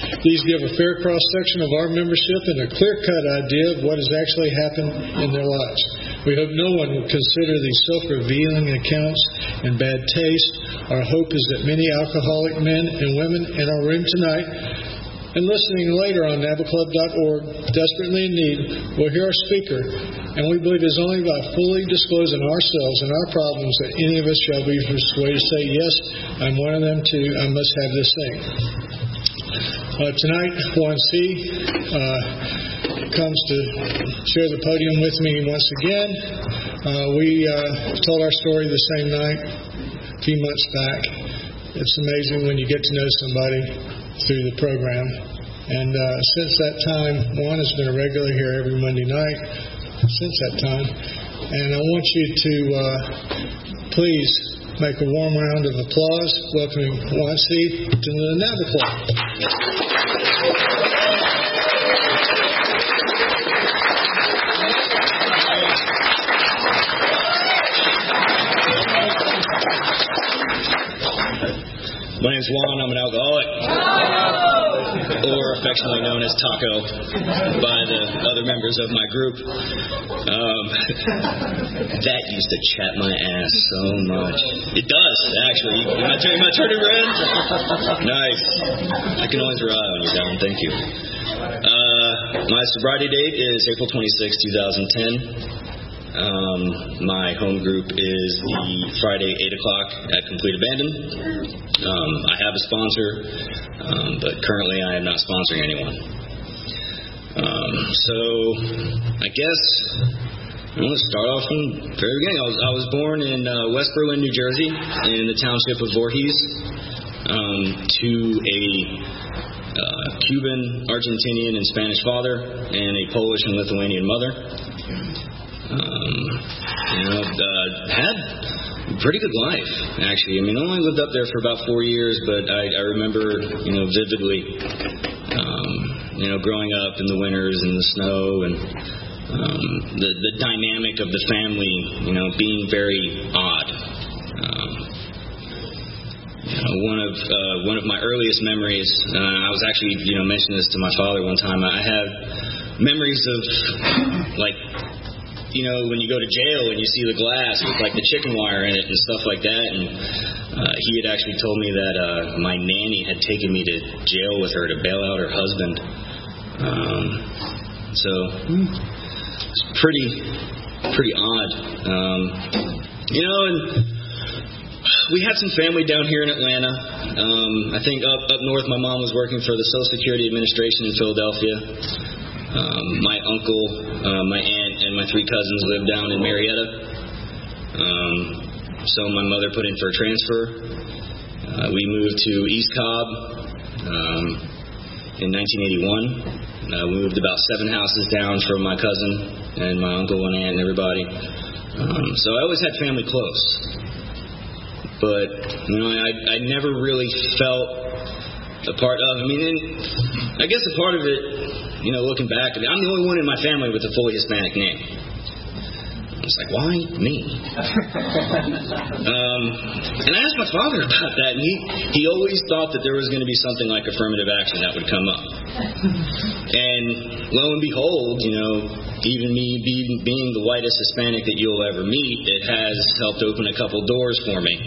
These give a fair cross-section of our membership and a clear-cut idea of what has actually happened in their lives. We hope no one will consider these self-revealing accounts in bad taste. Our hope is that many alcoholic men and women in our room tonight and listening later on NABAClub.org, desperately in need, will hear our speaker, and we believe it is only by fully disclosing ourselves and our problems that any of us shall be persuaded to say, yes, I'm one of them too, I must have this thing. Tonight, Juan C. comes to share the podium with me once again. We told our story the same night a few months back. It's amazing when you get to know somebody through the program. And since that time, Juan has been a regular here every Monday night since that time. And I want you to please make a warm round of applause welcoming Juan C. to the NABA Club. My name's Juan. I'm an alcoholic, or affectionately known as Taco by the other members of my group. That used to chat my ass so much. It does, actually. Am I turning red? Nice. I can always rely on you, Don. Thank you. My sobriety date is April 26, 2010. My home group is the Friday 8 o'clock at Complete Abandon. I have a sponsor, but currently I am not sponsoring anyone. So I guess I'm going to start off from the very beginning. I was born in West Berlin, New Jersey, in the township of Voorhees, to a Cuban, Argentinian, and Spanish father, and a Polish and Lithuanian mother. Had a pretty good life, actually. I mean, I only lived up there for about 4 years, but I remember, vividly, growing up in the winters and the snow and the dynamic of the family, being very odd. One of my earliest memories, I was actually, mentioning this to my father one time. I have memories of, when you go to jail and you see the glass with the chicken wire in it and stuff like that, and he had actually told me that my nanny had taken me to jail with her to bail out her husband. So it's pretty odd. And we had some family down here in Atlanta. I think up north, my mom was working for the Social Security Administration in Philadelphia. My uncle, my aunt, and my 3 cousins lived down in Marietta. So my mother put in for a transfer. We moved to East Cobb in 1981. We moved about 7 houses down from my cousin and my uncle and aunt and everybody. So I always had family close. But, I never really felt a part of, I guess a part of it, looking back, I'm the only one in my family with a fully Hispanic name. It's like, why me? And I asked my father about that, and he always thought that there was going to be something like affirmative action that would come up. And lo and behold, even me being the whitest Hispanic that you'll ever meet, it has helped open a couple doors for me.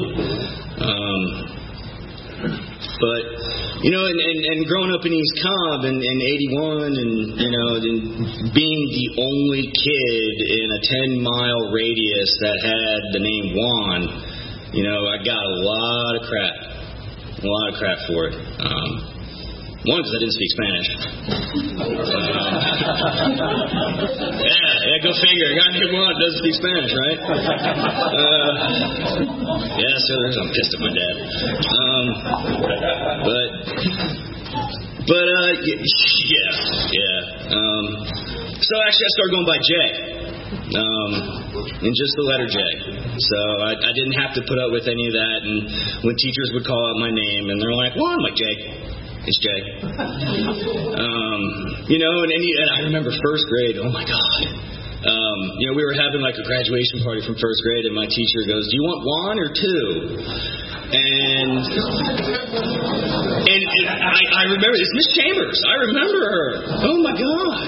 But, and growing up in East Cobb in 81 and, and being the only kid in a 10-mile radius that had the name Juan, I got a lot of crap for it. One, because I didn't speak Spanish. Yeah, go figure. A guy named Juan doesn't speak Spanish, right? So I'm pissed at my dad. So actually, I started going by J, and just the letter J. So I didn't have to put up with any of that. And when teachers would call out my name, and they're like, "Juan," I'm like, "Jay." It's Jay. And I remember first grade, oh my God. We were having a graduation party from first grade, and my teacher goes, "Do you want one or two?" And I remember, it's Miss Chambers. I remember her. Oh my God.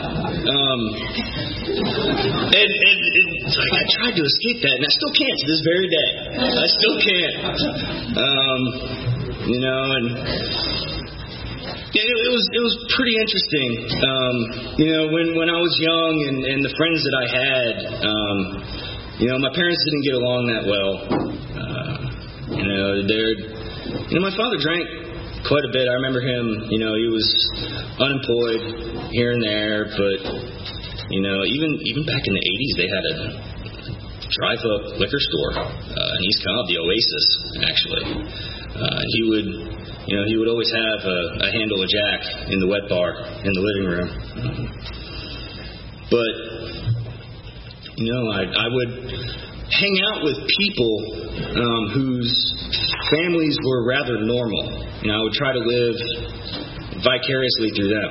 And it's like I tried to escape that, and I still can't to this very day. I still can't. And it was pretty interesting. When I was young and the friends that I had, my parents didn't get along that well. My father drank quite a bit. I remember him, he was unemployed here and there, but, even back in the 80s, they had a drive-up liquor store in East Cobb, the Oasis, actually. He would always have a handle of Jack in the wet bar in the living room. But, I would hang out with people whose families were rather normal. I would try to live vicariously through them.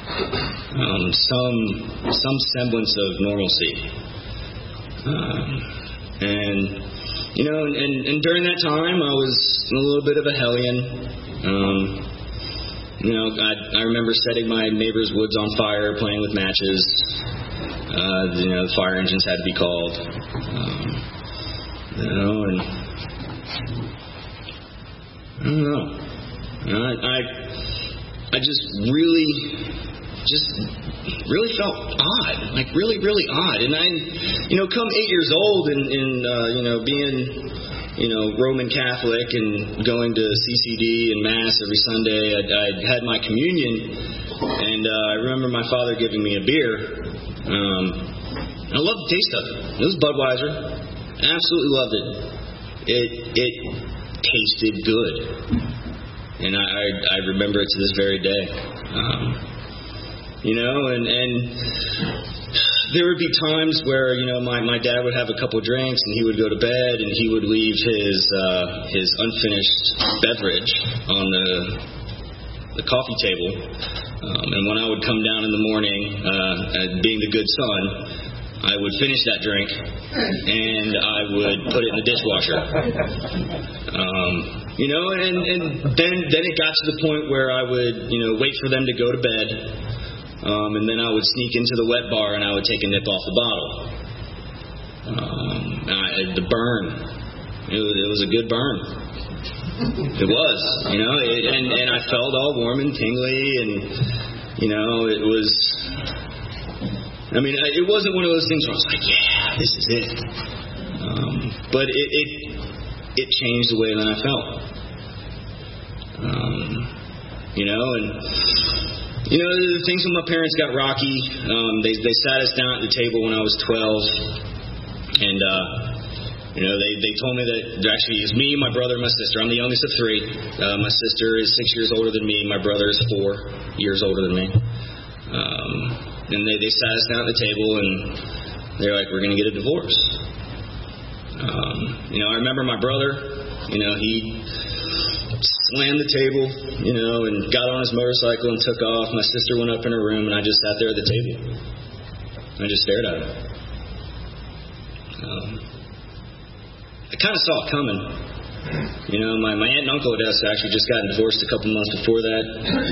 Some semblance of normalcy. And during that time, I was a little bit of a hellion. I remember setting my neighbor's woods on fire, playing with matches. The fire engines had to be called. And I don't know. I just really felt odd, like really, really odd. And I, come 8 years old and being, Roman Catholic and going to CCD and Mass every Sunday, I had my communion, and I remember my father giving me a beer. I loved the taste of it. It was Budweiser. Absolutely loved it. It tasted good. And I remember it to this very day. And there would be times where, my dad would have a couple drinks and he would go to bed and he would leave his unfinished beverage on the coffee table. And when I would come down in the morning, being the good son, I would finish that drink and I would put it in the dishwasher. And then it got to the point where I would, wait for them to go to bed, and then I would sneak into the wet bar and I would take a nip off the bottle. The burn, it was a good burn. It was, and I felt all warm and tingly, and it was. It wasn't one of those things where I was like, yeah, this is it. But it changed the way that I felt. The things when my parents got rocky, they sat us down at the table when I was 12, and they told me that actually it's me, my brother, and my sister. I'm the youngest of three. My sister is 6 years older than me. My brother is 4 years older than me. And they sat us down at the table and they're like, we're going to get a divorce. I remember my brother, he slammed the table, and got on his motorcycle and took off. My sister went up in her room and I just sat there at the table. I just stared at her. I kind of saw it coming. My aunt and uncle had actually just gotten divorced a couple months before that.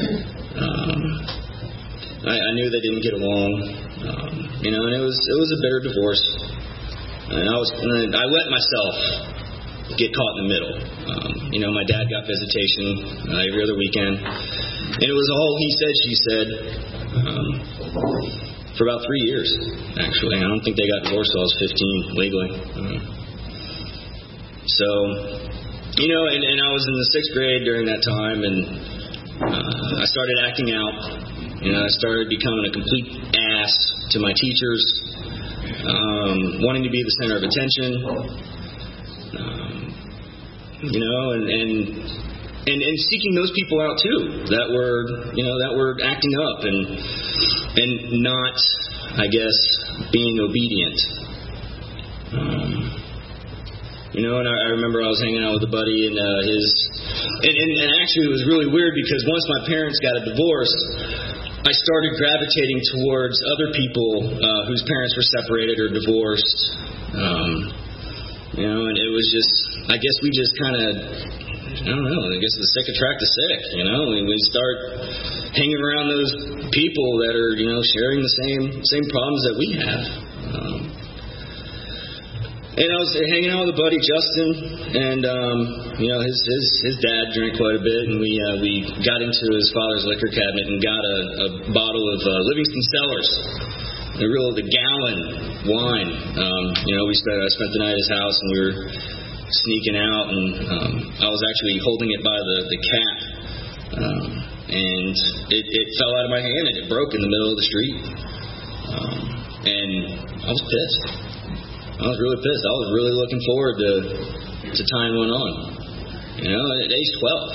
I knew they didn't get along, and it was a bitter divorce. And I let myself get caught in the middle. My dad got visitation every other weekend, and it was all he said, she said, for about 3 years, actually. I don't think they got divorced till I was 15 legally. So, and I was in the 6th grade during that time, and I started acting out. I started becoming a complete ass to my teachers, wanting to be the center of attention, and seeking those people out too that were acting up and not, I guess, being obedient. And I remember I was hanging out with a buddy and and actually it was really weird because once my parents got a divorce, I started gravitating towards other people whose parents were separated or divorced. And it was just, I guess we just kind of I don't know. I guess the sick attract the sick. We start hanging around those people that are, sharing the same problems that we have. And I was hanging out with a buddy, Justin, and his dad drank quite a bit, and we got into his father's liquor cabinet and got a bottle of Livingston Cellars, the gallon wine. I spent the night at his house, and we were sneaking out, and I was actually holding it by the cap, and it fell out of my hand, and it broke in the middle of the street, and I was pissed. I was really pissed. I was really looking forward to tying one on, at age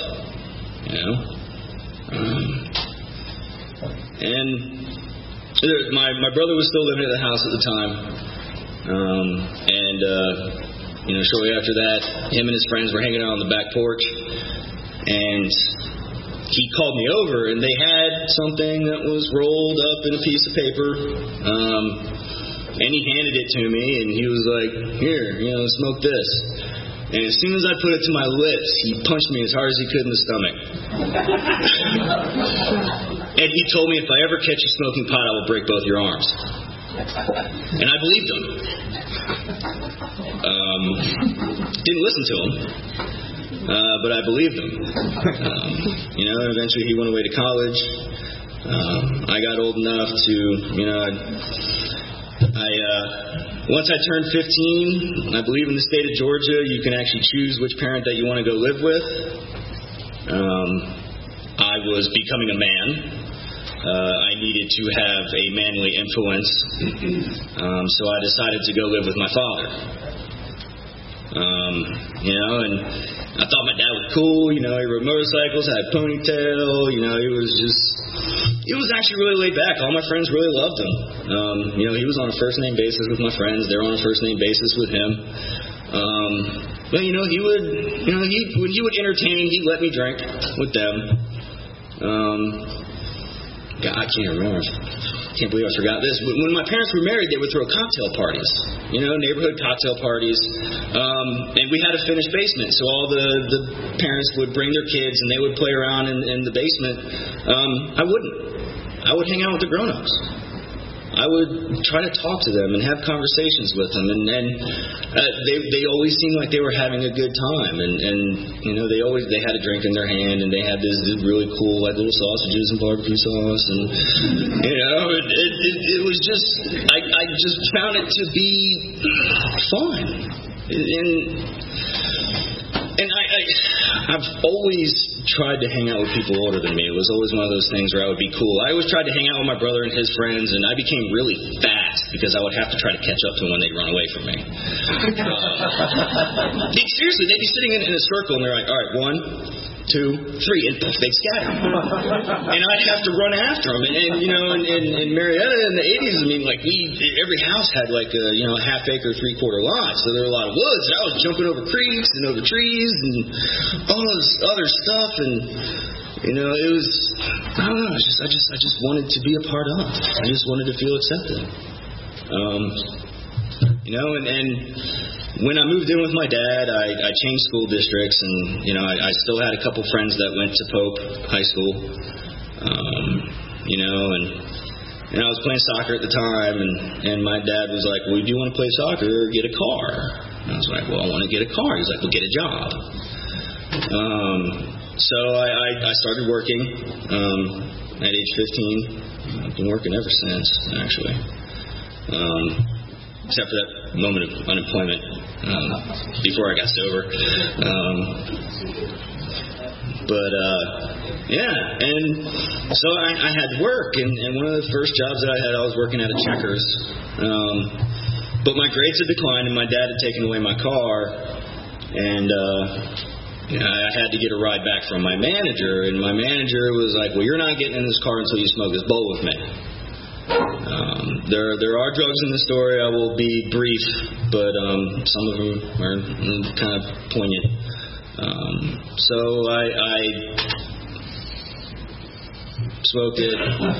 12, and my brother was still living at the house at the time, and shortly after that, him and his friends were hanging out on the back porch, and he called me over, and they had something that was rolled up in a piece of paper, and he handed it to me, and he was like, "Here, smoke this." And as soon as I put it to my lips, he punched me as hard as he could in the stomach. And he told me, "If I ever catch you smoking pot, I will break both your arms." And I believed him. Didn't listen to him, but I believed him. And eventually he went away to college. I got old enough to, once I turned 15, I believe in the state of Georgia, you can actually choose which parent that you want to go live with. I was becoming a man. I needed to have a manly influence, so I decided to go live with my father. And I thought my dad was cool. He rode motorcycles, had a ponytail. He was actually really laid back. All my friends really loved him. He was on a first name basis with my friends. They were on a first name basis with him. But he would, when he would entertain, he'd let me drink with them. God, I can't remember. I can't believe I forgot this. When my parents were married, they would throw cocktail parties, neighborhood cocktail parties. And we had a finished basement, so all the parents would bring their kids and they would play around in the basement. I wouldn't. I would hang out with the grown-ups. I would try to talk to them and have conversations with them, and they always seemed like they were having a good time, and they had a drink in their hand, and they had this really cool little sausages and barbecue sauce, and it was just I just found it to be fun, and I've always tried to hang out with people older than me. It was always one of those things where I would be cool. I always tried to hang out with my brother and his friends, and I became really fast because I would have to try to catch up to them when they'd run away from me. Seriously, they'd be sitting in a circle, and they're like, "All right, 1, 2, 3," and poof, they'd scatter. And I'd have to run after them. And in Marietta in the 80s, every house had like a half-acre, 3/4 lot. So there were a lot of woods. And I was jumping over creeks and over trees and all this other stuff. And, it was, I don't know, I just wanted to be a part of it. I just wanted to feel accepted. And when I moved in with my dad, I changed school districts, and I still had a couple friends that went to Pope High School, and I was playing soccer at the time, and my dad was like, "Well, do you want to play soccer or get a car?" And I was like, "Well, I want to get a car." He's like, "Well, get a job." So I started working at age 15. I've been working ever since, actually. Except for that moment of unemployment before I got sober. And so I had to work, and one of the first jobs that I had, I was working at a Checkers. But my grades had declined, and my dad had taken away my car, and I had to get a ride back from my manager, and my manager was like, "Well, you're not getting in this car until you smoke this bowl with me." There are drugs in the story. I will be brief, but some of them are kind of poignant. So I smoked it.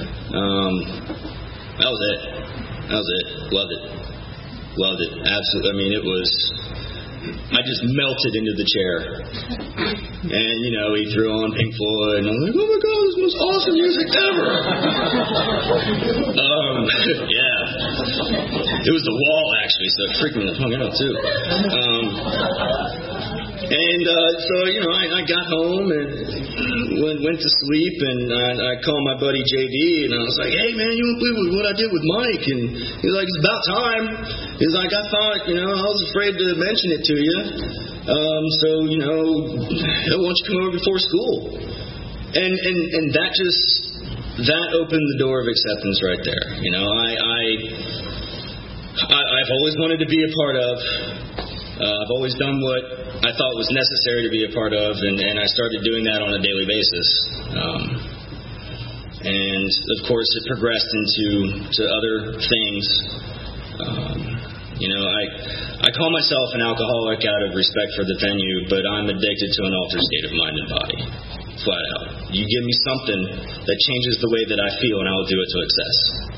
That was it. Loved it. Absolutely. I just melted into the chair. And, he threw on Pink Floyd, and I'm like, oh my God, this is the most awesome music ever. Yeah. It was the wall, actually, so it freaked me the fuck out, too. I got home and went to sleep, and I called my buddy JD, and I was like, hey, man, you won't believe what I did with Mike. And he's like, it's about time. He's like, I thought, I was afraid to mention it to you. Why don't you come over before school? And that opened the door of acceptance right there. I've always wanted to be a part of. I've always done what I thought was necessary to be a part of, and I started doing that on a daily basis. And of course, it progressed into other things. I call myself an alcoholic out of respect for the venue, but I'm addicted to an altered state of mind and body, flat out. You give me something that changes the way that I feel, and I will do it to excess.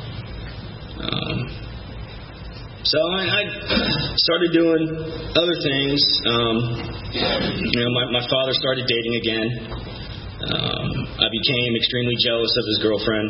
So I started doing other things. My father started dating again. I became extremely jealous of his girlfriend.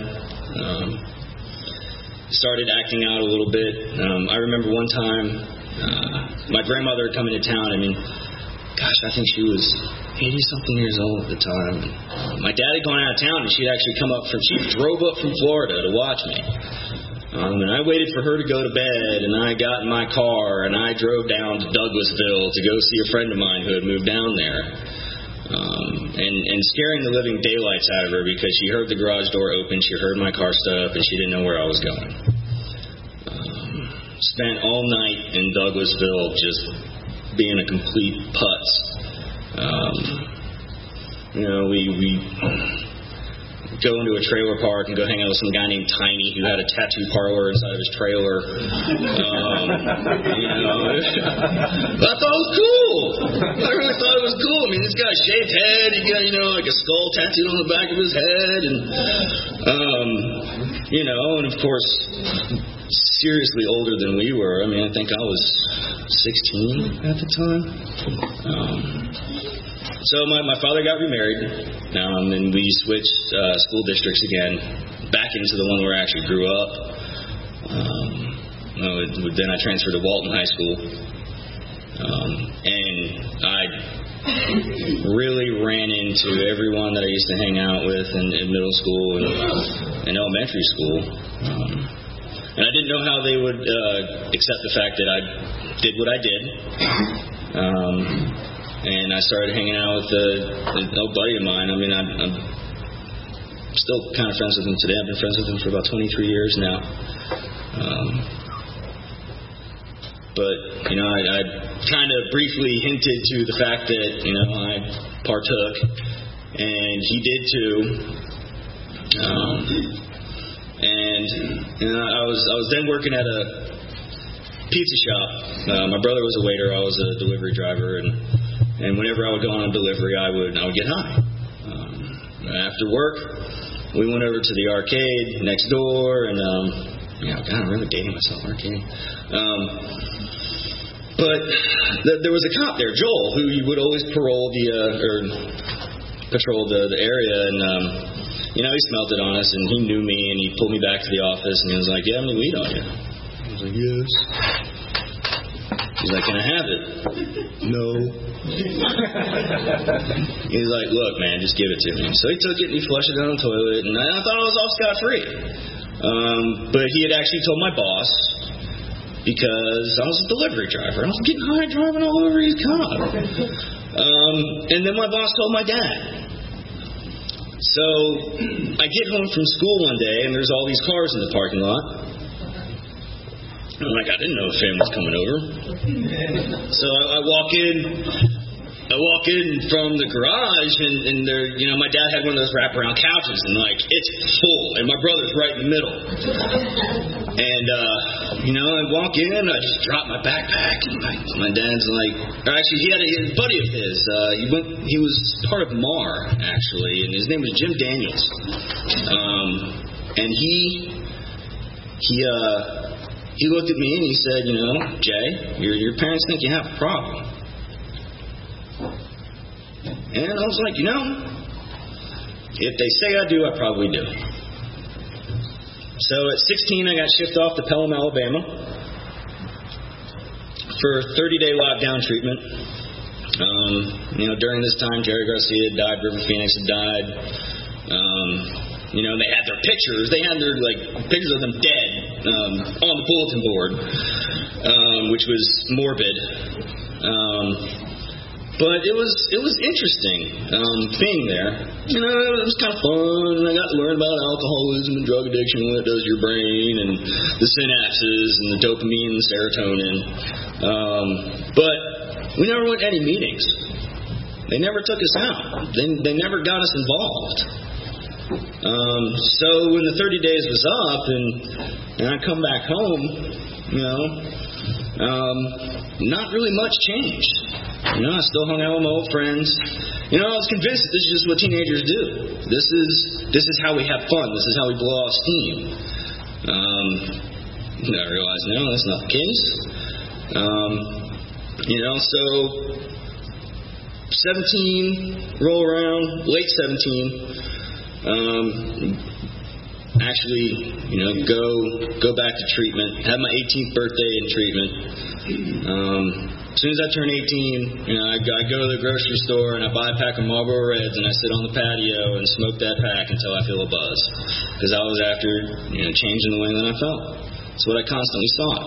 Started acting out a little bit. I remember one time, my grandmother had come into town. I think she was 80-something years old at the time. My dad had gone out of town, and she drove up from Florida to watch me. And I waited for her to go to bed, and I got in my car, and I drove down to Douglasville to go see a friend of mine who had moved down there. And scaring the living daylights out of her because she heard the garage door open, she heard my car stop, and she didn't know where I was going. Spent all night in Douglasville just being a complete putz. We go into a trailer park and go hang out with some guy named Tiny who had a tattoo parlor inside of his trailer. I thought it was cool. I really thought it was cool. This guy's shaved head. He got, like a skull tattooed on the back of his head. And of course, seriously older than we were. I think I was 16 at the time. So my father got remarried, and we switched school districts again, back into the one where I actually grew up. Then I transferred to Walton High School, and I really ran into everyone that I used to hang out with in middle school and elementary school. And I didn't know how they would accept the fact that I did what I did. And I started hanging out with an old buddy of mine. I'm still kind of friends with him today. I've been friends with him for about 23 years now. But I kind of briefly hinted to the fact that, I partook, and he did too. I was then working at a pizza shop. My brother was a waiter. I was a delivery driver, and whenever I would go on a delivery, I would get high. After work, we went over to the arcade next door, and I'm really dating myself, arcade. But there was a cop there, Joel, who would always patrol the area, and he smelled it on us, and he knew me, and he pulled me back to the office, and he was like, "You have any weed on you?" I was like, "Yes." He's like, "Can I have it?" "No." He's like, "Look, man, just give it to me." So he took it and he flushed it down the toilet, and I thought I was off scot-free. But he had actually told my boss, because I was a delivery driver. I was getting high driving all over his car. And then my boss told my dad. So I get home from school one day, and there's all these cars in the parking lot. I'm like, I didn't know a family was coming over. So I walk in from the garage, and there, my dad had one of those wraparound couches, and it's full, and my brother's right in the middle. And I walk in, I just drop my backpack, and my dad's actually he had a buddy of his. He was part of MAR, actually, and his name was Jim Daniels. And he looked at me and he said, "Jay, your parents think you have a problem." And I was like, if they say I do, I probably do. So at 16, I got shipped off to Pelham, Alabama for 30-day lockdown treatment. During this time, Jerry Garcia had died, River Phoenix had died. They had their pictures. They had their pictures of them dead on the bulletin board, which was morbid. But it was interesting being there. It was kind of fun. I got to learn about alcoholism and drug addiction, what it does to your brain, and the synapses and the dopamine and serotonin. But we never went to any meetings. They never took us out. They never got us involved. So when the 30 days was up and I come back home, not really much changed. I still hung out with my old friends. I was convinced that this is just what teenagers do. This is how we have fun. This is how we blow off steam. I realized, no, that's not the case. So 17, roll around, late 17. Actually, go back to treatment. Had my 18th birthday in treatment. As soon as I turn 18, I go to the grocery store and I buy a pack of Marlboro Reds and I sit on the patio and smoke that pack until I feel a buzz. Because I was after, changing the way that I felt. It's what I constantly sought.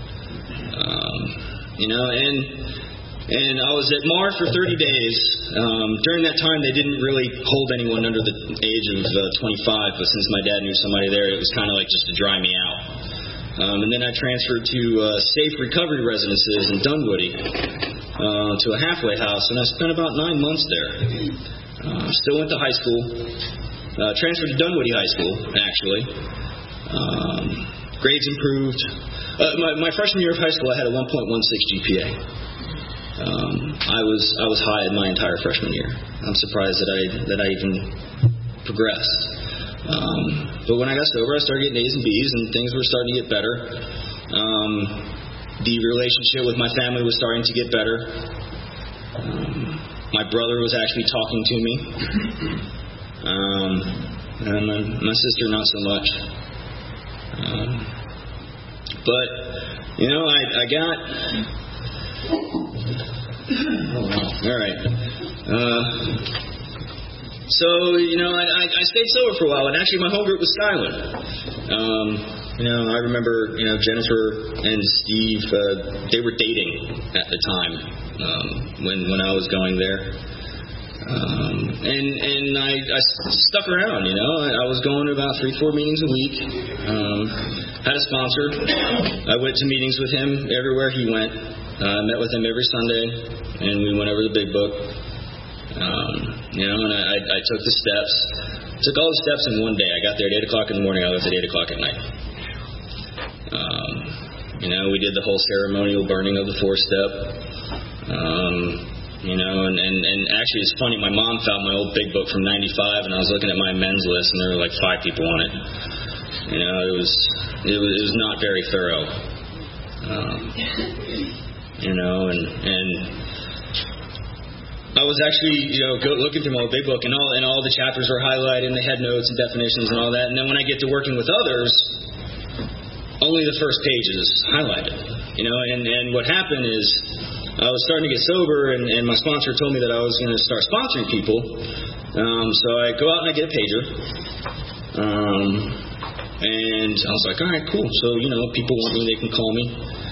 And I was at MAR for 30 days. During that time, they didn't really hold anyone under the age of 25, but since my dad knew somebody there, it was kind of like just to dry me out. And then I transferred to safe recovery residences in Dunwoody, to a halfway house, and I spent about 9 months there. Still went to high school. Transferred to Dunwoody High School, actually. Grades improved. My freshman year of high school, I had a 1.16 GPA. I was high in my entire freshman year. I'm surprised that I even progressed. But when I got sober, I started getting A's and B's, and things were starting to get better. The relationship with my family was starting to get better. My brother was actually talking to me, and my sister not so much. But I got. All right. So, I stayed sober for a while, and actually my home group was Skyland. I remember, Jennifer and Steve, they were dating at the time when I was going there. And I stuck around, I was going to about 3-4 meetings a week. Had a sponsor. I went to meetings with him everywhere he went. Met with him every Sunday, and we went over the Big Book. And I took the steps. Took all the steps in one day. I got there at 8 o'clock in the morning. I left at 8 o'clock at night. We did the whole ceremonial burning of the 4-step. And actually it's funny. My mom found my old Big Book from '95, and I was looking at my men's list, and there were like 5 people on it. It was not very thorough. And I was actually, looking through my old Big Book, and all the chapters were highlighted, and they had notes and definitions and all that. And then when I get to working with others, only the first page is highlighted. And what happened is I was starting to get sober, and my sponsor told me that I was going to start sponsoring people. So I go out and I get a pager. And I was like, all right, cool. So, people want me, they can call me.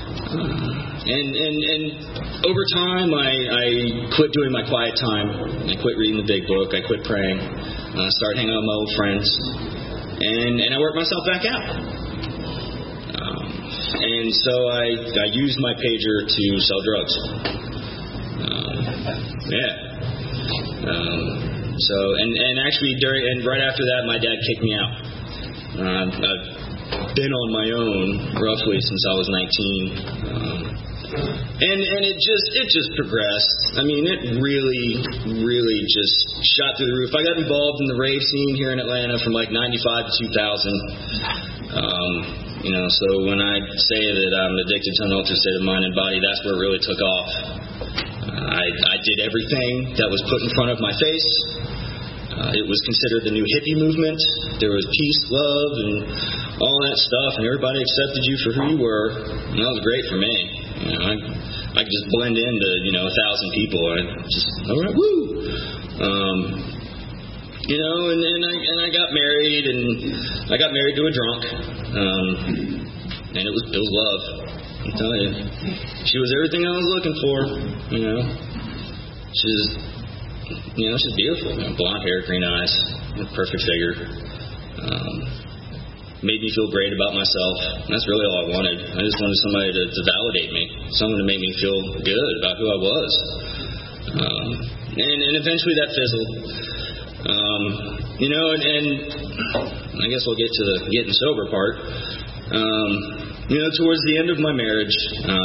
And over time, I quit doing my quiet time. I quit reading the Big Book. I quit praying. I started hanging out with my old friends. And I worked myself back out. And so I used my pager to sell drugs. So actually right after that, my dad kicked me out. I've been on my own roughly since I was 19. And it just progressed. I mean, it really just shot through the roof. I got involved in the rave scene here in Atlanta from like 95 to 2000. So when I say that I'm addicted to an altered state of mind and body, that's where it really took off. I did everything that was put in front of my face. It was considered the new hippie movement. There was peace, love, and all that stuff, and everybody accepted you for who you were. And that was great for me. I could just blend into 1,000 people. All right, woo. And I got married, and I got married to a drunk, and it was love. I'm telling you, she was everything I was looking for. She's beautiful. Blonde hair, green eyes, perfect figure. Made me feel great about myself. That's really all I wanted. I just wanted somebody to validate me, someone to make me feel good about who I was. And eventually that fizzled. And I guess we'll get to the getting sober part. Towards the end of my marriage,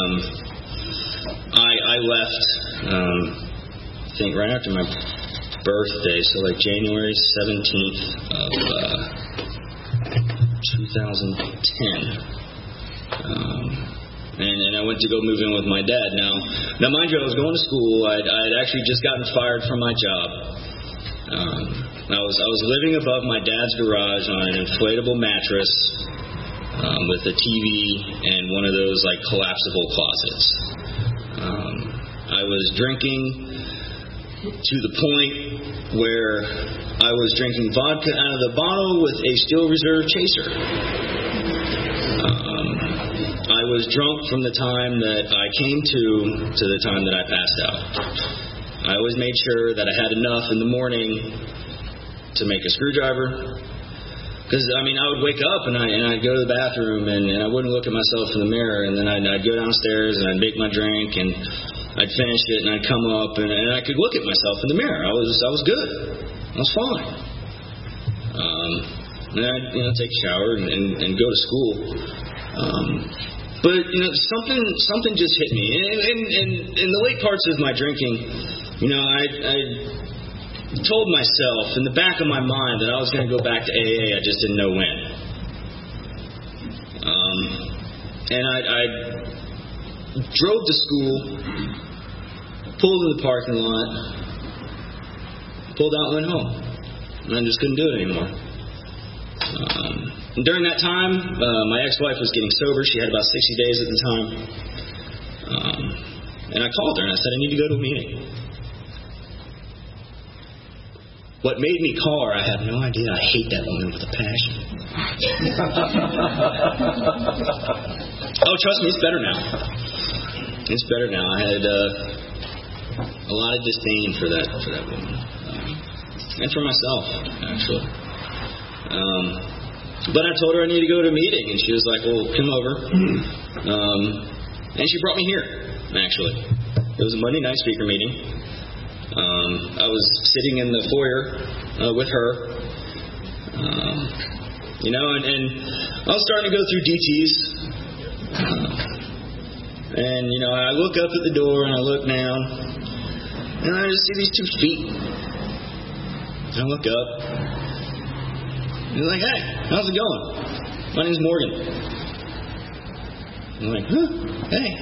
I left, I think right after my birthday, so like January 17th of 2010. And I went to go move in with my dad. Now mind you, I was going to school. I'd actually just gotten fired from my job. I was living above my dad's garage on an inflatable mattress with a TV and one of those like collapsible closets. I was drinking to the point where I was drinking vodka out of the bottle with a Steel Reserve chaser. I was drunk from the time that I came to the time that I passed out. I always made sure that I had enough in the morning to make a screwdriver. Because, I would wake up and I'd go to the bathroom and I wouldn't look at myself in the mirror. And then I'd go downstairs and I'd make my drink and I'd finish it and I'd come up and I could look at myself in the mirror. I was good. I was fine. And I'd take a shower and go to school. But something just hit me. And in the late parts of my drinking, I told myself in the back of my mind that I was going to go back to AA. I just didn't know when. And I drove to school, pulled in the parking lot, pulled out and went home. And I just couldn't do it anymore. And during that time, my ex-wife was getting sober. She had about 60 days at the time. And I called her and I said, I need to go to a meeting. What made me call her, I have no idea. I hate that woman with a passion. Oh, trust me, it's better now. It's better now. I had a lot of disdain for that woman. And for myself, actually. But I told her I needed to go to a meeting, and she was like, well, come over. And she brought me here, actually. It was a Monday night speaker meeting. I was sitting in the foyer with her, and I was starting to go through DTs. And I look up at the door and I look down, and I just see these 2 feet. And I look up, and he's like, hey, how's it going? My name's Morgan. I'm like, huh, hey.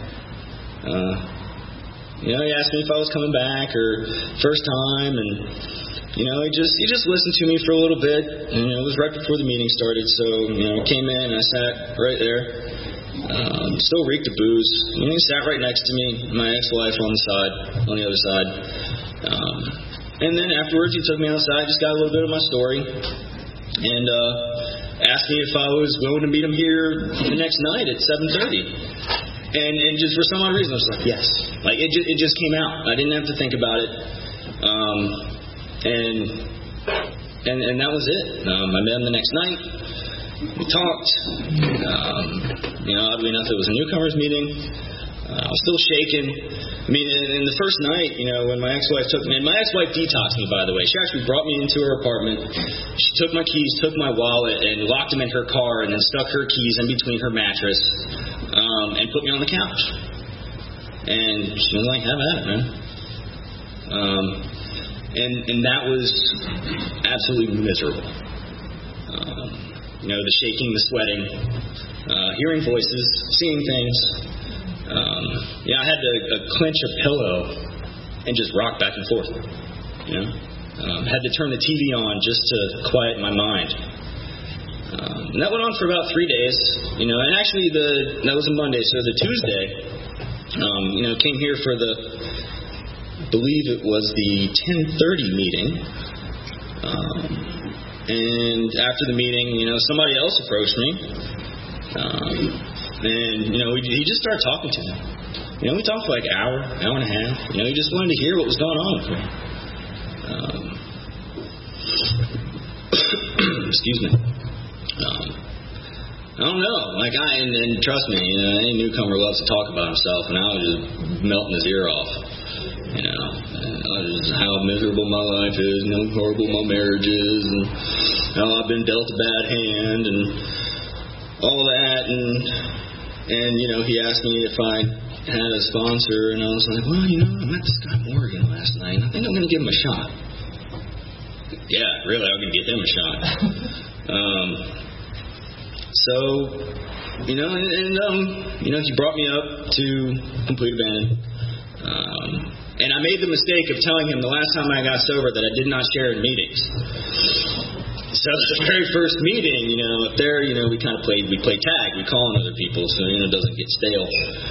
He asked me if I was coming back or first time, and he just listened to me for a little bit. And it was right before the meeting started, so I came in and I sat right there. Still reeked of booze. He sat right next to me, my ex-wife on the other side. And then afterwards, he took me outside, just got a little bit of my story, and asked me if I was willing to meet him here the next night at 7:30. And just for some odd reason, I was like, yes. Like, it just came out. I didn't have to think about it. And that was it. I met him the next night. We talked. Oddly enough, it was a newcomers meeting. I was still shaken. In the first night, when my ex-wife took me, and my ex-wife detoxed me, by the way. She actually brought me into her apartment. She took my keys, took my wallet, and locked them in her car, and then stuck her keys in between her mattress, and put me on the couch. And she was like, have at it, man. And that was absolutely miserable. The shaking, the sweating, hearing voices, seeing things. I had to clench a pillow and just rock back and forth. Had to turn the TV on just to quiet my mind. And that went on for about 3 days. And actually that was a Monday, so the Tuesday, came here for I believe it was the 10:30 meeting. And after the meeting, somebody else approached me. And he just started talking to me. We talked for like an hour and a half. He just wanted to hear what was going on with me. Excuse me. I don't know. And trust me, any newcomer loves to talk about himself, and I was just melting his ear off. How miserable my life is, and how horrible my marriage is, and how I've been dealt a bad hand, and all that. And he asked me if I had a sponsor, and I was like, well, I met this guy Morgan last night, and I think I'm going to give him a shot. Yeah, really, I'm going to give him a shot. So, he brought me up to Complete Abandon. And I made the mistake of telling him the last time I got sober that I did not share in meetings. So the very first meeting, up there, we kind of we played tag. We call on other people so, it doesn't get stale.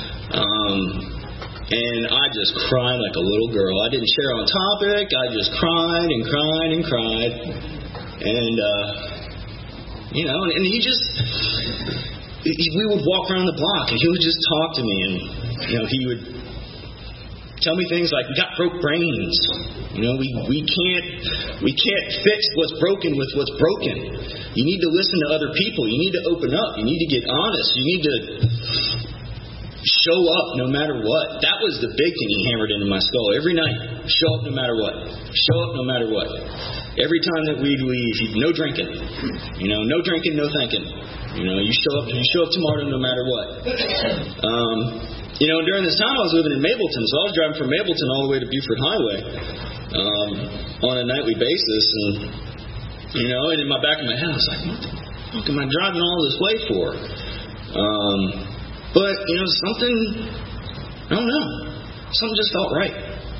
And I just cried like a little girl. I didn't share on topic. I just cried and cried and cried. And, and he just, we would walk around the block and he would just talk to me. And, he would tell me things like, we got broke brains. We can't fix what's broken with what's broken. You need to listen to other people. You need to open up. You need to get honest. You need to show up no matter what. That was the big thing he hammered into my skull every night. Show up no matter what. Show up no matter what. Every time that we'd leave, no drinking. No drinking, no thinking. You show up tomorrow no matter what. During this time I was living in Mableton, so I was driving from Mableton all the way to Buford Highway on a nightly basis, and and in my back of my head I was like, what the fuck am I driving all this way for? But something, I don't know, something just felt right.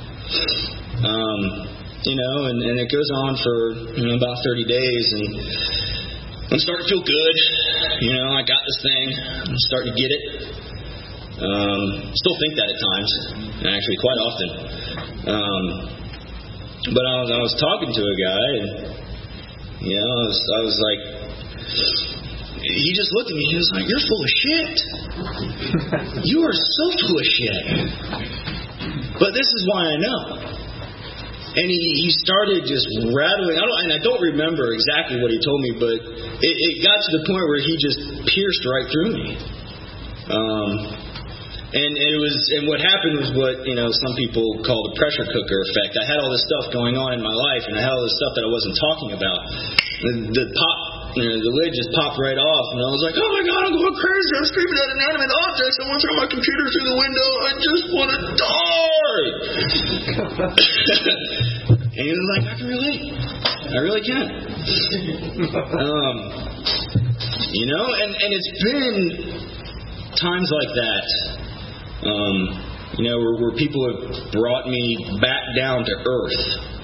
And it goes on for about 30 days, and I'm starting to feel good. I got this thing. I'm starting to get it. Still think that at times, actually quite often. But I was talking to a guy, and I was like, he just looked at me. He was like, "You're full of shit. You are so full of shit." But this is why I know. And he started just rattling. I don't remember exactly what he told me, but it got to the point where he just pierced right through me. And what happened was what some people call the pressure cooker effect. I had all this stuff going on in my life, and I had all this stuff that I wasn't talking about. The lid just popped right off, and I was like, "Oh my God, I'm going crazy! I'm screaming at inanimate objects! I want to throw my computer through the window! I just want to die!" And he was like, "I can relate. I really can." And it's been times like that. Where people have brought me back down to earth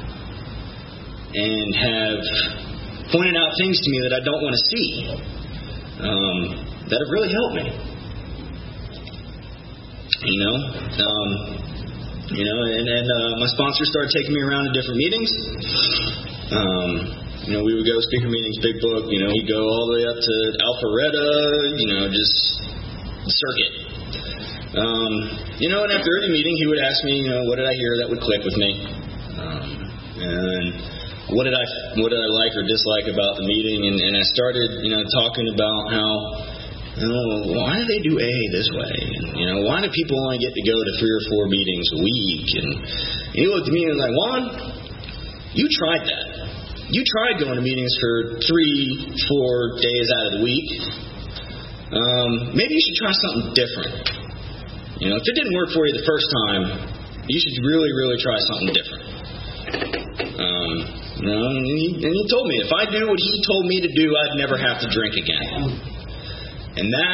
and have pointed out things to me that I don't want to see, that have really helped me. My sponsor started taking me around to different meetings. We would go speaker meetings, Big Book. He'd go all the way up to Alpharetta. Just circuit. And after every meeting, he would ask me, what did I hear that would click with me, and what did I like or dislike about the meeting, and I started, talking about how, why do they do AA this way, and why do people only get to go to 3 or 4 meetings a week, and he looked at me and was like, Juan, you tried that. You tried going to meetings for 3-4 days out of the week. Maybe you should try something different. If it didn't work for you the first time, you should really, really try something different. And he told me, if I do what he told me to do, I'd never have to drink again. And that,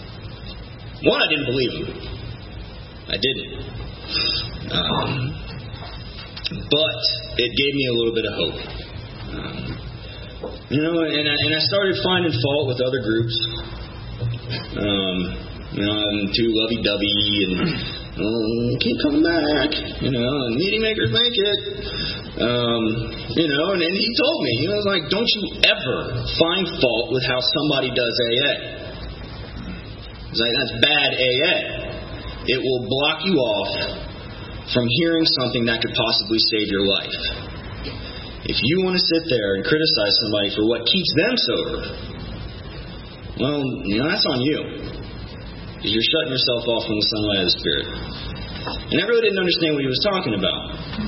one, I didn't believe him. I didn't. But it gave me a little bit of hope. And I started finding fault with other groups. I'm too lovey-dovey and keep coming back. And needy makers make it. And he told me, he was like, don't you ever find fault with how somebody does AA. He's like, that's bad AA. It will block you off from hearing something that could possibly save your life. If you want to sit there and criticize somebody for what keeps them sober, well, that's on you. Because you're shutting yourself off from the sunlight of the Spirit. And I really didn't understand what he was talking about.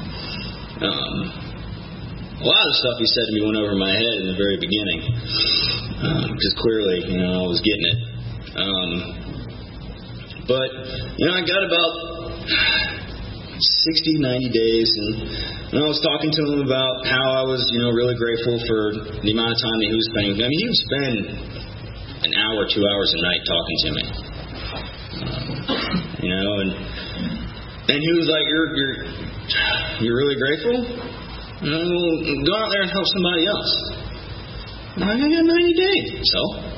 A lot of the stuff he said to me went over my head in the very beginning. Because clearly, I was getting it. But I got about 60, 90 days, and I was talking to him about how I was, really grateful for the amount of time that he was spending with me. I mean, he would spend an hour, 2 hours a night talking to me. And he was like, "You're really grateful? Well, go out there and help somebody else." I'm like, I got 90 days, so.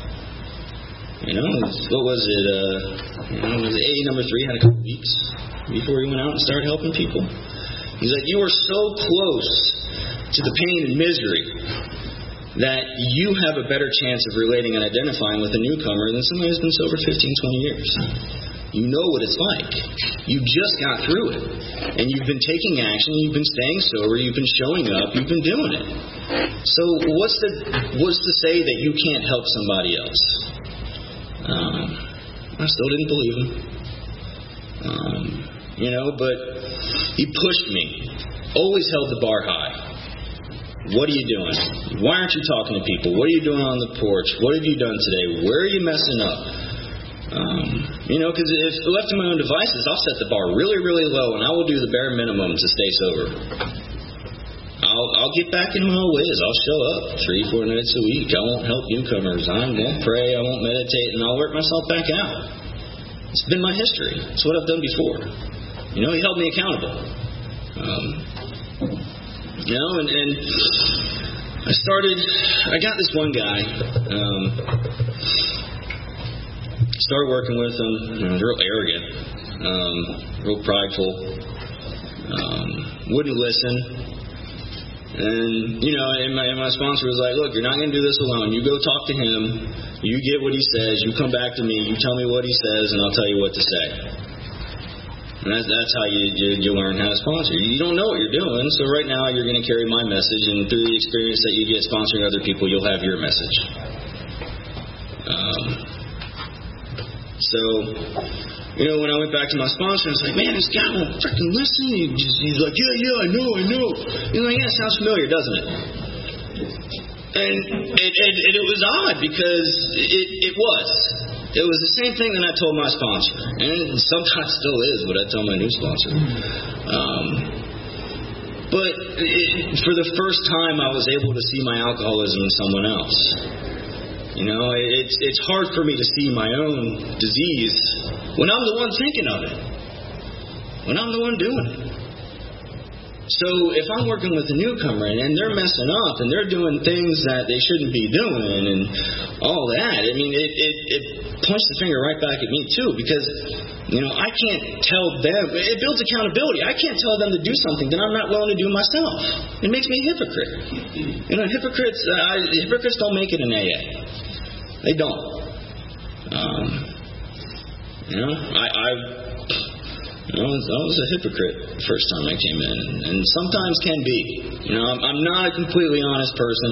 What was it? Was it AA number 3 had a couple weeks before he went out and started helping people. He's like, you are so close to the pain and misery that you have a better chance of relating and identifying with a newcomer than somebody who's been sober 15, 20 years. You know what it's like. You just got through it. And you've been taking action, you've been staying sober, you've been showing up, you've been doing it. So what's to say that you can't help somebody else? I still didn't believe him. But he pushed me. Always held the bar high. What are you doing? Why aren't you talking to people? What are you doing on the porch? What have you done today? Where are you messing up? Because if left to my own devices, I'll set the bar really, really low, and I will do the bare minimum to stay sober. I'll get back in my old ways. I'll show up 3-4 nights a week. I won't help newcomers. I won't pray. I won't meditate, and I'll work myself back out. It's been my history. It's what I've done before. He held me accountable. And I got this one guy. Started working with him. Real arrogant. Real prideful. Wouldn't listen. And, and my sponsor was like, look, you're not going to do this alone. You go talk to him. You get what he says. You come back to me. You tell me what he says, and I'll tell you what to say. And that's how you learn how to sponsor. You don't know what you're doing, so right now you're going to carry my message, and through the experience that you get sponsoring other people, you'll have your message. When I went back to my sponsor, I was like, man, this guy won't freaking listen. He's like, yeah, I know. He's like, yeah, it sounds familiar, doesn't it? And it was odd because it was. It was the same thing that I told my sponsor. And sometimes still is what I tell my new sponsor. But for the first time, I was able to see my alcoholism in someone else. It's hard for me to see my own disease when I'm the one thinking of it. When I'm the one doing it. So if I'm working with a newcomer and they're messing up and they're doing things that they shouldn't be doing and all that, I mean, it points the finger right back at me too, because, I can't tell them. It builds accountability. I can't tell them to do something that I'm not willing to do myself. It makes me a hypocrite. Hypocrites don't make it in AA. They don't. I was a hypocrite the first time I came in, and sometimes can be. I'm not a completely honest person.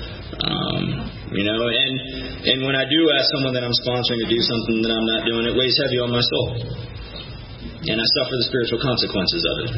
And when I do ask someone that I'm sponsoring to do something that I'm not doing, it weighs heavy on my soul, and I suffer the spiritual consequences of it.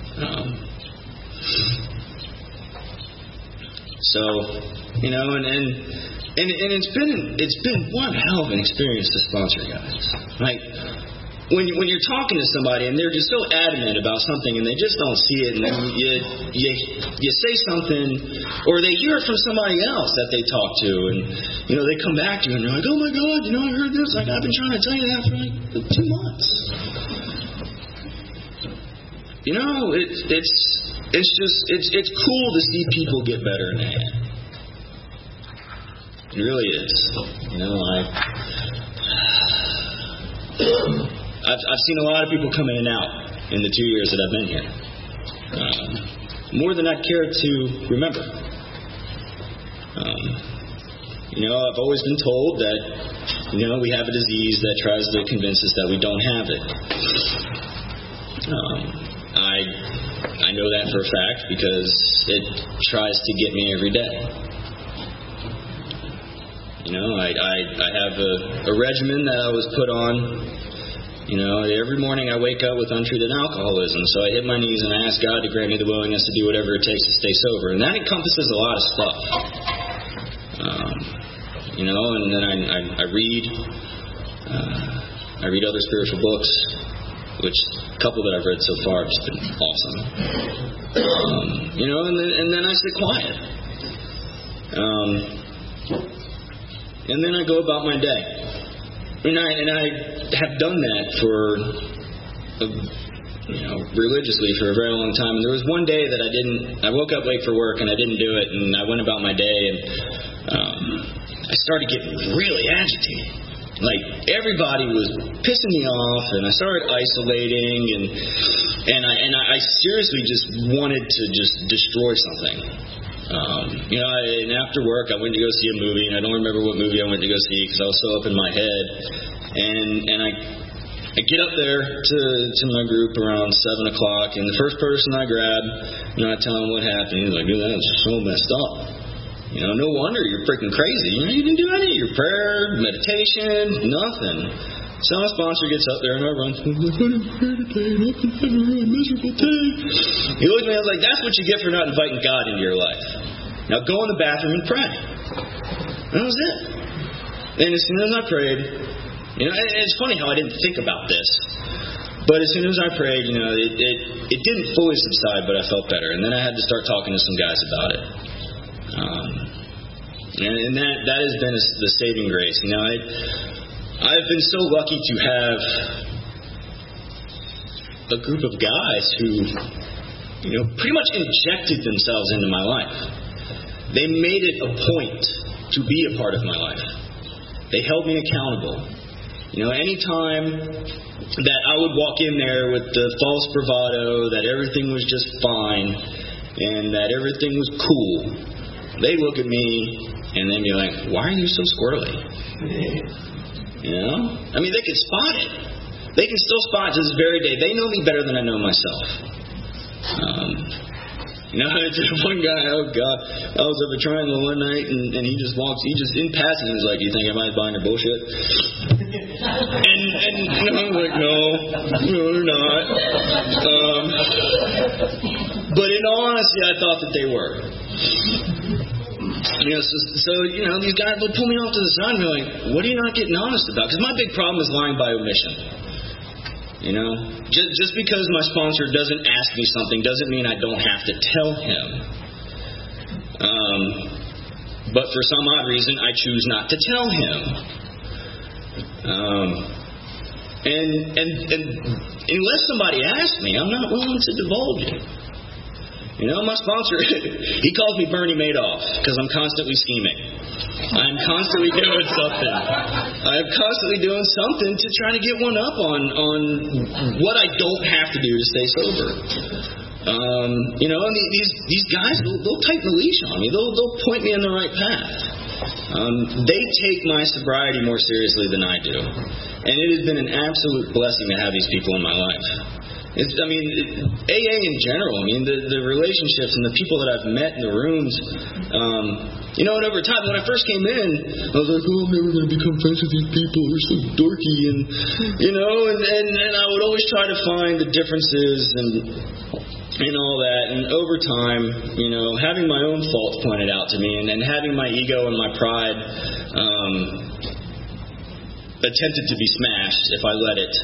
And it's been one hell of an experience to sponsor guys. Like, when you're talking to somebody and they're just so adamant about something and they just don't see it, and then you say something, or they hear it from somebody else that they talk to, and they come back to you and they're like, oh my God, I heard this. Like, I've been trying to tell you that for like 2 months. it's cool to see people get better in AA. It really is. I've seen a lot of people come in and out in the 2 years that I've been here. More than I'd care to remember. I've always been told that, we have a disease that tries to convince us that we don't have it. I know that for a fact because it tries to get me every day. I have a regimen that I was put on. Every morning I wake up with untreated alcoholism, so I hit my knees and I ask God to grant me the willingness to do whatever it takes to stay sober, and that encompasses a lot of stuff. And then I read other spiritual books, which a couple that I've read so far have just been awesome. And then I sit quiet. And then I go about my day. And I have done that for, religiously for a very long time. And there was one day that I woke up late for work and I didn't do it, and I went about my day, and I started getting really agitated. Like, everybody was pissing me off, and I started isolating, and I seriously just wanted to just destroy something. And after work, I went to go see a movie, and I don't remember what movie I went to go see because I was so up in my head. And I get up there to my group around 7 o'clock, and the first person I grab, I tell him what happened. He's like, dude, that was so messed up. No wonder you're freaking crazy. You didn't do any of your prayer, meditation, nothing. So my sponsor gets up there and I run. I'm like, I didn't pray today, and I've been having a really miserable day. He looked at me and I was like, that's what you get for not inviting God into your life. Now go in the bathroom and pray. And that was it. And as soon as I prayed, it's funny how I didn't think about this. But as soon as I prayed, it didn't fully subside, but I felt better. And then I had to start talking to some guys about it. And that has been the saving grace. I've been so lucky to have a group of guys who, pretty much injected themselves into my life. They made it a point to be a part of my life. They held me accountable. Anytime that I would walk in there with the false bravado that everything was just fine and that everything was cool, they'd look at me and they'd be like, why are you so squirrely? They could spot it. They can still spot to this very day. They know me better than I know myself. One guy, oh God, I was up at Triangle one night and he just in passing, he was like, do you think I might buying your bullshit? and I was like, no, they're not. But in all honesty, I thought that they were. These guys would pull me off to the side and be like, what are you not getting honest about? Because my big problem is lying by omission. Just because my sponsor doesn't ask me something doesn't mean I don't have to tell him. But for some odd reason, I choose not to tell him. And unless somebody asks me, I'm not willing to divulge it. My sponsor, he calls me Bernie Madoff because I'm constantly scheming. I'm constantly doing something. I'm constantly doing something to try to get one up on what I don't have to do to stay sober. These guys, they'll tighten the leash on me. They'll point me in the right path. They take my sobriety more seriously than I do. And it has been an absolute blessing to have these people in my life. AA in general, the relationships and the people that I've met in the rooms, and over time, when I first came in, I was like, I'm never going to become friends with these people. They're so dorky, and I would always try to find the differences and all that. And over time, having my own faults pointed out to me and having my ego and my pride attempted to be smashed if I let it,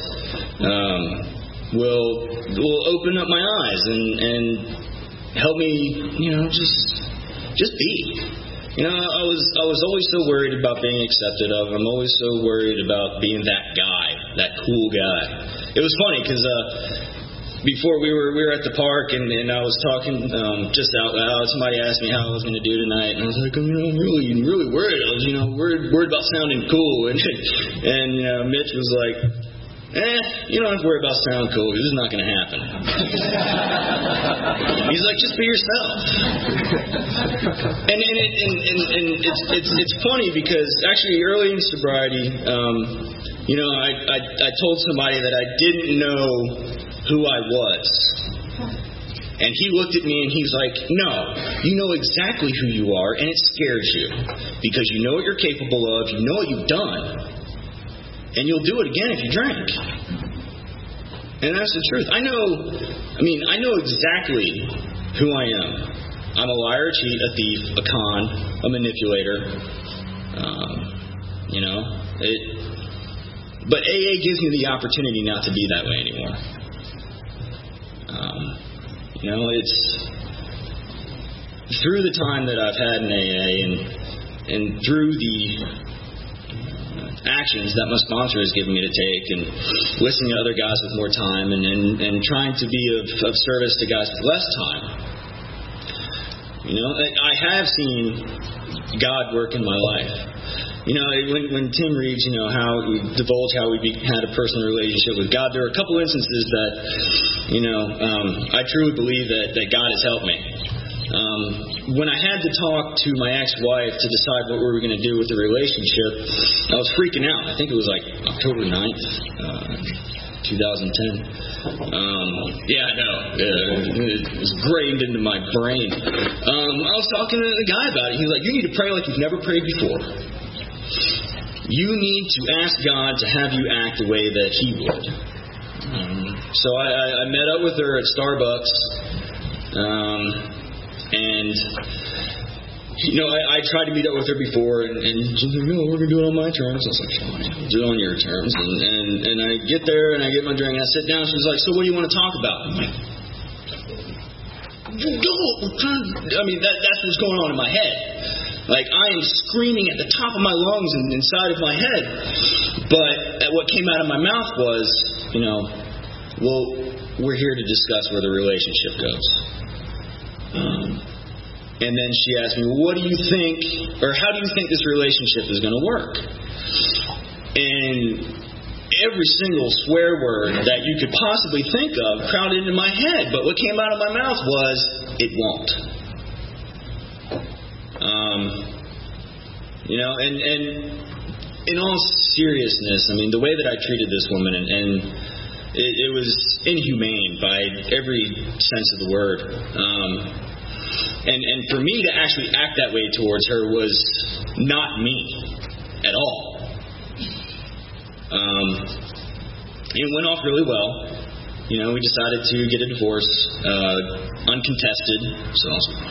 will open up my eyes and help me, just be. I was always so worried about being accepted of. I'm always so worried about being that guy, that cool guy. It was funny because before we were at the park, and I was talking just out loud. Somebody asked me how I was going to do tonight, and I was like, I'm really worried. I was, worried about sounding cool, and Mitch was like, you don't have to worry about sounding cool. This is not going to happen. He's like, just be yourself. And it's funny because actually early in sobriety, I told somebody that I didn't know who I was. And he looked at me and he's like, no, you know exactly who you are, and it scares you. Because you know what you're capable of, you know what you've done, and you'll do it again if you drink. And that's the truth. I know exactly who I am. I'm a liar, a cheat, a thief, a con, a manipulator. But AA gives me the opportunity not to be that way anymore. It's through the time that I've had in AA and through the actions that my sponsor has given me to take, and listening to other guys with more time, and trying to be of service to guys with less time. I have seen God work in my life. When Tim Reeves, how we divulged how we had a personal relationship with God, there are a couple instances that, I truly believe that God has helped me. When I had to talk to my ex-wife to decide what we were going to do with the relationship, I was freaking out. I think it was like October 9th, 2010. I know. It was grained into my brain. I was talking to the guy about it. He's like, you need to pray like you've never prayed before. You need to ask God to have you act the way that He would. So I met up with her at Starbucks. And I tried to meet up with her before, and she's like, no, we're going to do it on my terms. I was like, fine, do it on your terms. And I get there, and I get my drink, and I sit down, and she's like, so what do you want to talk about? I'm like, that's what's going on in my head. Like, I am screaming at the top of my lungs and inside of my head. But what came out of my mouth was, well, we're here to discuss where the relationship goes. And then she asked me, what do you think, or how do you think this relationship is going to work? And every single swear word that you could possibly think of crowded into my head. But what came out of my mouth was, it won't. And in all seriousness, the way that I treated this woman, and it was inhumane by every sense of the word. And for me to actually act that way towards her was not me at all. It went off really well. We decided to get a divorce, uncontested. So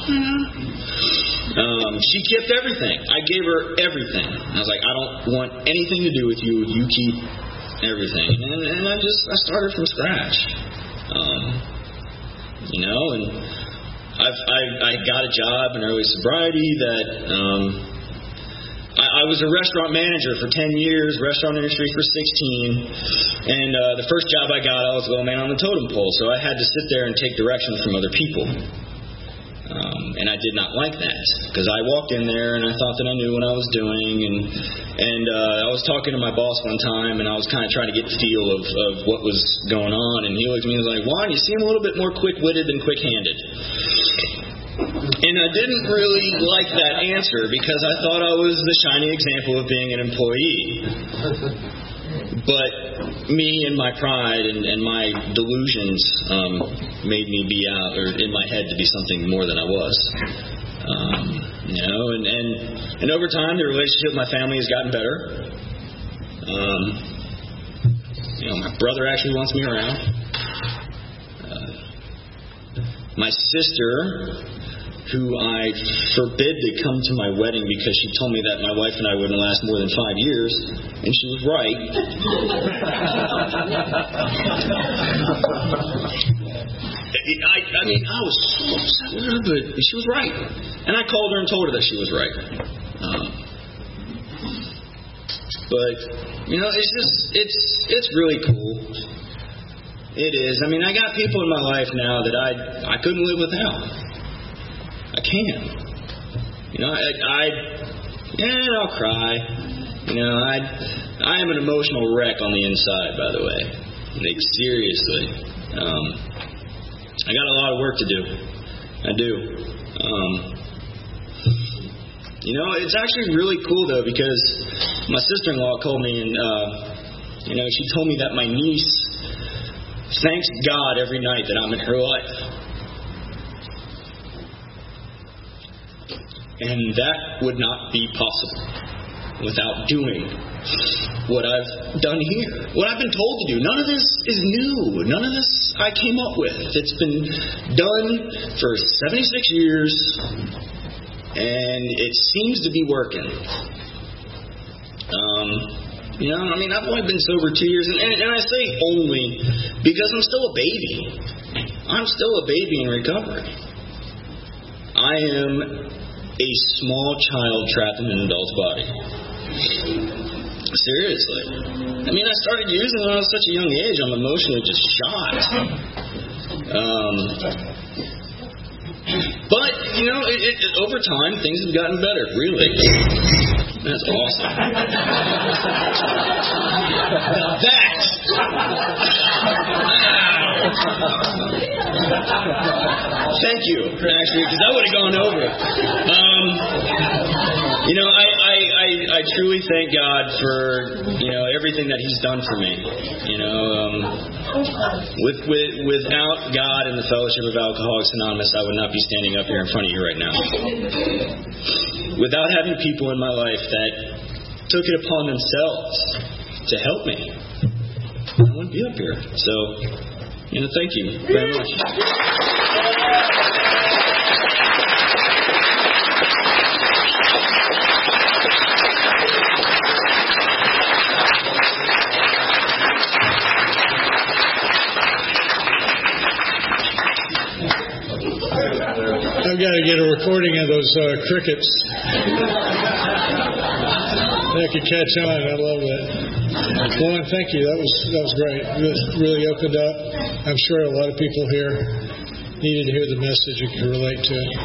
she kept everything. I gave her everything. I was like, I don't want anything to do with you. You keep everything. And I started from scratch. And I got a job in early sobriety that I was a restaurant manager for 10 years, restaurant industry for 16, and the first job I got, I was low man on the totem pole, so I had to sit there and take direction from other people. And I did not like that, because I walked in there and I thought that I knew what I was doing, and I was talking to my boss one time, and I was kind of trying to get the feel of what was going on, and he looked at me and was like, Juan, you seem a little bit more quick-witted than quick-handed. And I didn't really like that answer, because I thought I was the shining example of being an employee. But me and my pride and my delusions made me be out, or in my head, to be something more than I was. And over time, the relationship with my family has gotten better. My brother actually wants me around. My sister, who I forbid to come to my wedding because she told me that my wife and I wouldn't last more than 5 years, and she was right. I was so upset with her, but she was right. And I called her and told her that she was right. But, it's really cool. It is. I mean, I got people in my life now that I couldn't live without. I can't. I'll cry. I am an emotional wreck on the inside, by the way. Like, seriously. I got a lot of work to do. I do. It's actually really cool, though, because my sister-in-law called me and, she told me that my niece thanks God every night that I'm in her life. And that would not be possible without doing what I've done here. What I've been told to do. None of this is new. None of this I came up with. It's been done for 76 years, and it seems to be working. I've only been sober 2 years, and I say only because I'm still a baby. I'm still a baby in recovery. I am a small child trapped in an adult's body. Seriously. I started using when I was such a young age. I'm emotionally just shot. But, over time, things have gotten better, really. That's awesome. Thank you, actually, because I would have gone over. I truly thank God for everything that He's done for me. Without God and the fellowship of Alcoholics Anonymous, I would not be standing up here in front of you right now. Without having people in my life that took it upon themselves to help me, I wouldn't be up here. So, thank you very much. I've got to get a recording of those crickets. That could catch on. I love that. Juan, thank you. That was great. Really opened up. I'm sure a lot of people here needed to hear the message and could relate to it.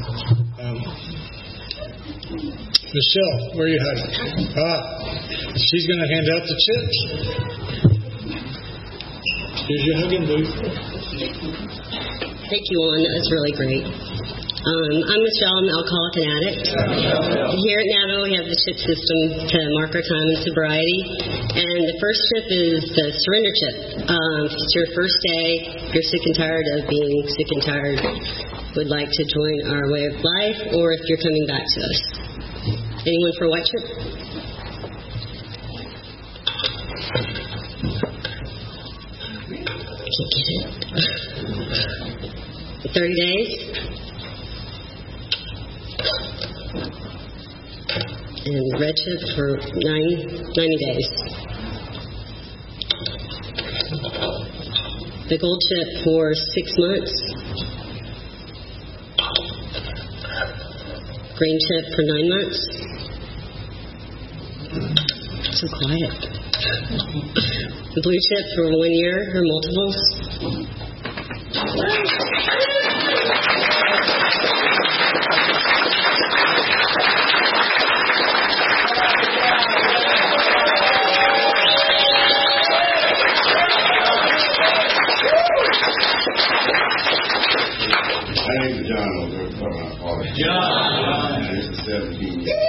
Michelle, where are you hiding? She's going to hand out the chips. Here's your hugging booth. Thank you, Juan. That was really great. I'm Michelle. I'm an alcoholic and addict. Here at NAVO, we have the chip system to mark our time in sobriety. And the first chip is the surrender chip. If it's your first day, if you're sick and tired of being sick and tired, would like to join our way of life, or if you're coming back to us. Anyone for a white chip? I can't get it. 30 days. And red chip for 90 days. The gold chip for 6 months. Green chip for 9 months. So quiet. The blue chip for 1 year or multiples. My name is John O'Gurk. John. And this is 17 years.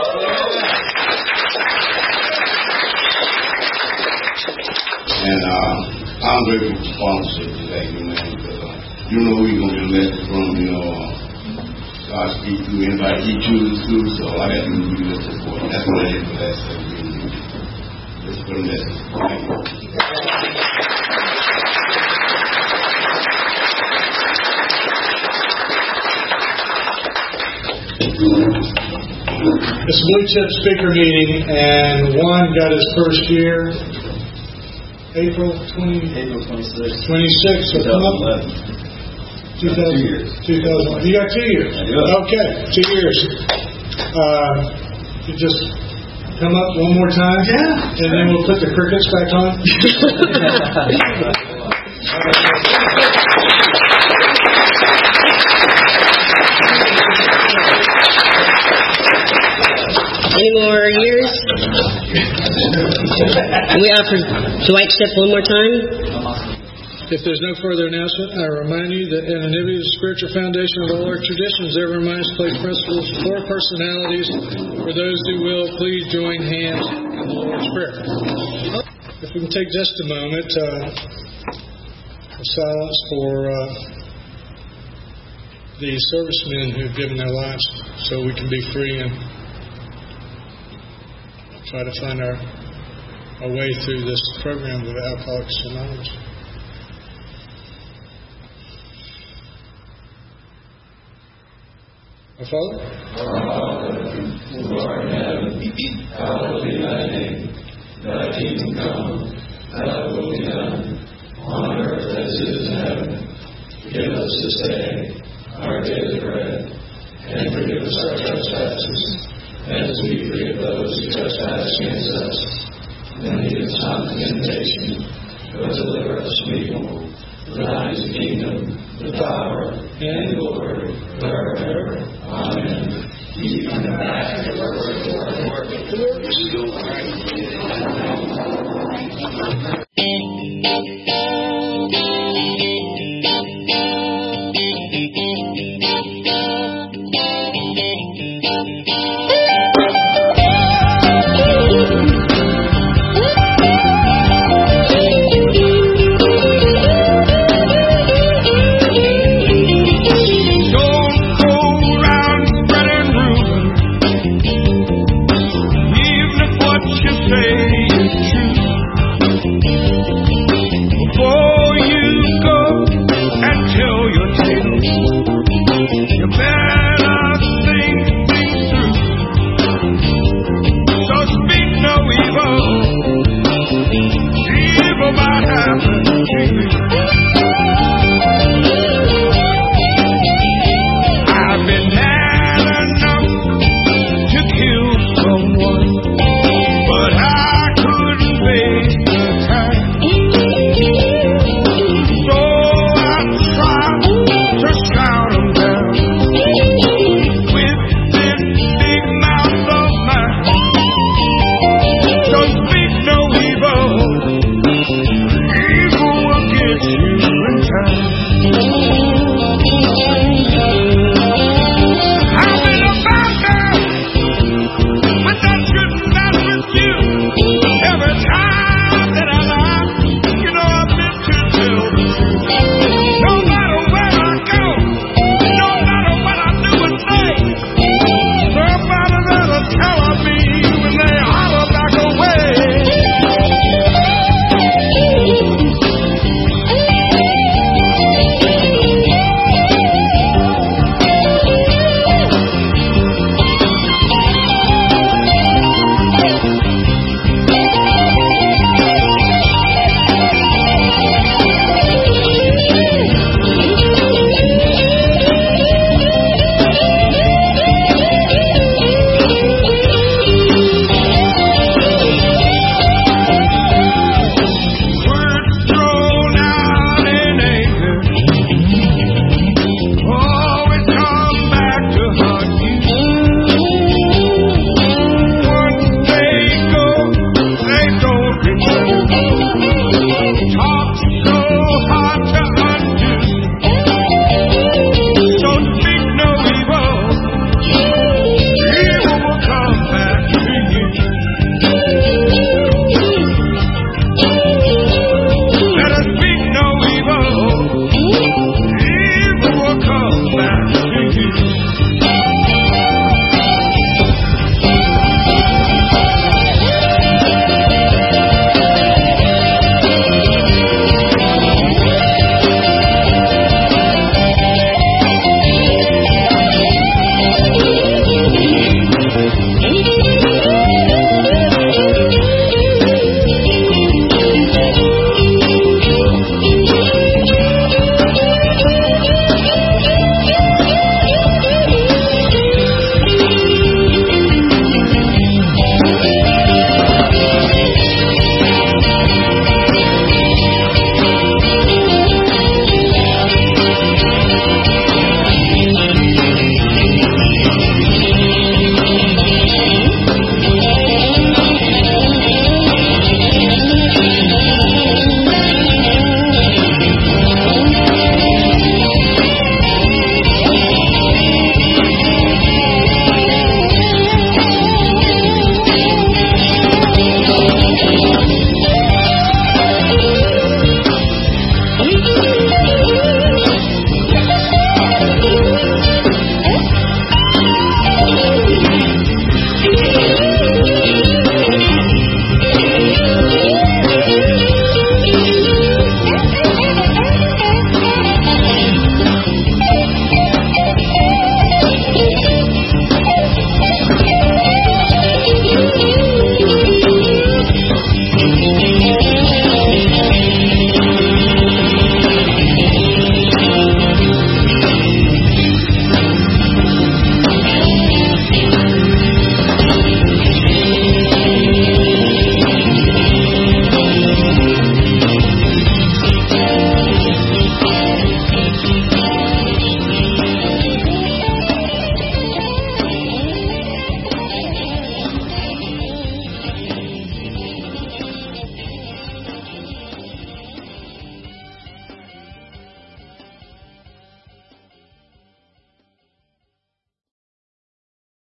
And I'm grateful for sponsorship today, because you know who you're going to get a message from, God speak through anybody He chooses to, so I got to do this support. That's what I did for the last 17 years. This is for the message. Thank you. It's Blue Chip Speaker Meeting, and Juan got his first year, April 26th. So come up. 2 years. 2000. You got 2 years. Okay, 2 years. You just come up one more time, and then we'll put the crickets back on. Any more years? We offer Dwight Ship one more time. If there's no further announcement, I remind you that anonymity is the spiritual foundation of all our traditions. Every reminds place principles for personalities. For those who will, please join hands in the Lord's Prayer. If we can take just a moment of silence for the servicemen who've given their lives so we can be free and try to find our way through this program with Alcoholics Anonymous. Our Father, who art in heaven, hallowed be thy name. Thy kingdom come, thy will be done, on earth as it is in heaven. Give us this day our daily bread, and forgive us our trespasses, as we forgive those who trespass against us. And lead us not into temptation, but deliver us from evil. For thine is the kingdom, the power, and the glory, forever. Amen. You come back to work.